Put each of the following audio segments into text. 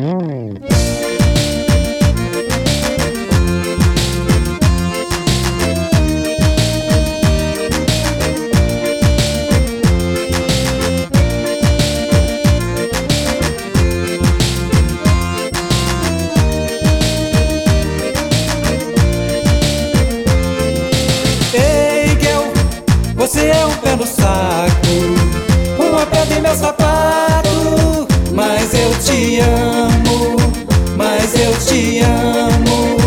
Você é um pé no saco, uma pedra em meu sapato. Mas eu te amo, mas eu te amo.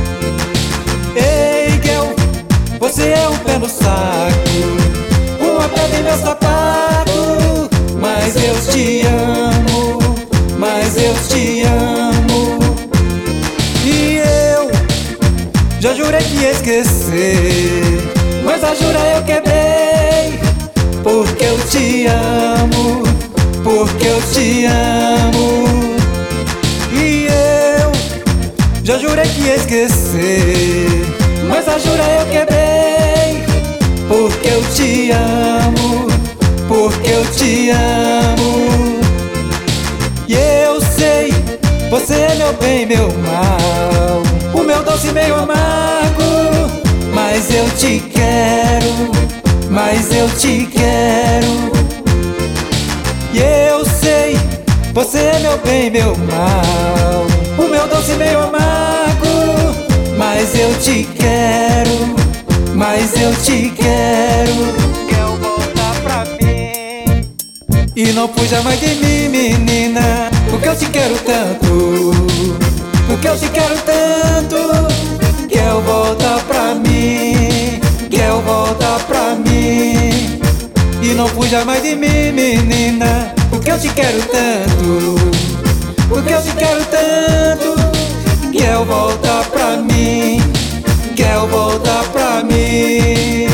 Ei, girl, você é um pé no saco, uma pedra em meu sapato. Mas eu te amo, mas eu te amo. E eu já jurei que ia esquecer, mas a jura eu quebrei. Porque eu te amo, porque eu te amo. E eu já jurei que ia esquecer, mas a jura eu quebrei. Porque eu te amo, porque eu te amo. E eu sei, você é meu bem, meu mal, o meu doce meio amargo. Mas eu te quero, mas eu te quero. E eu sei, você é meu bem, meu mal, o meu doce meio amargo. Mas eu te quero, mas eu te quero. Quer voltar pra mim? E não fuja mais de mim, menina, porque eu te quero tanto, porque eu te quero tanto. Quer voltar pra mim, quer voltar pra mim. E não fuja mais de mim, menina, porque eu te quero tanto, porque eu te quero tanto. Quer voltar pra mim, quer voltar pra mim.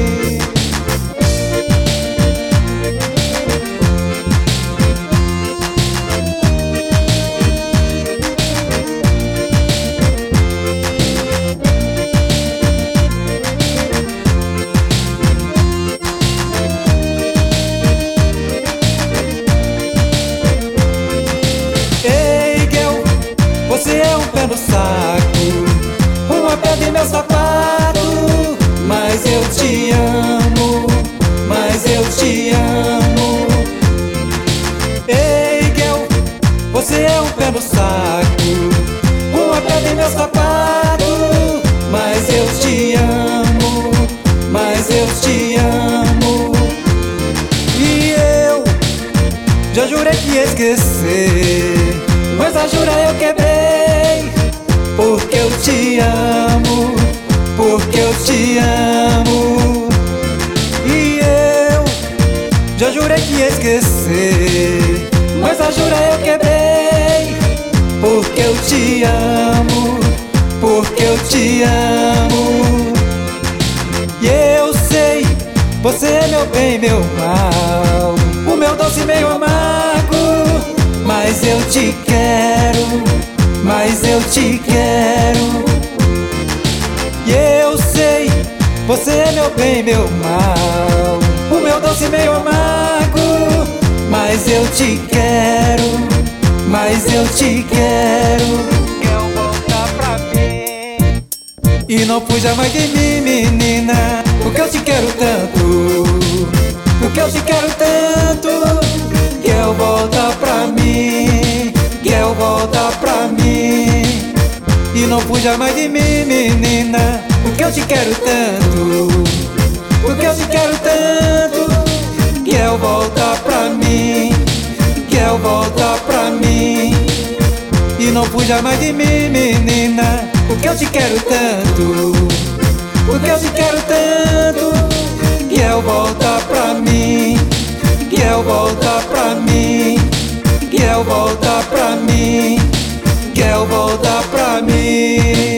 Você é um pé no saco, uma pedra em meu sapato. Mas eu te amo, mas eu te amo. Ei, girl, você é um pé no saco, uma pedra em meu sapato. Mas eu te amo, mas eu te amo. E eu já jurei que ia esquecer, mas a jura eu quebrei. Porque eu te amo, porque eu te amo. E eu já jurei que ia esquecer, mas a jura eu quebrei. Porque eu te amo, porque eu te amo. E eu sei, você é meu bem, meu mal, o meu doce meio amargo. Mas eu te quero, mas eu te quero. E eu sei, você é meu bem, meu mal, o meu doce meio amargo. Mas eu te quero, mas eu te quero. Quer voltar pra mim? E não fuja mais de mim, menina, porque eu te quero tanto, porque eu te quero tanto. Quer voltar pra mim, quer voltar pra mim. E não fuja mais de mim, menina, porque eu te quero tanto, porque eu te quero tanto. Quer voltar pra mim, quer voltar pra mim. E não fuja mais de mim, menina, porque eu te quero tanto, porque eu te quero tanto. Quer voltar pra mim, quer voltar pra mim, quer voltar pra mim, quer voltar pra mim.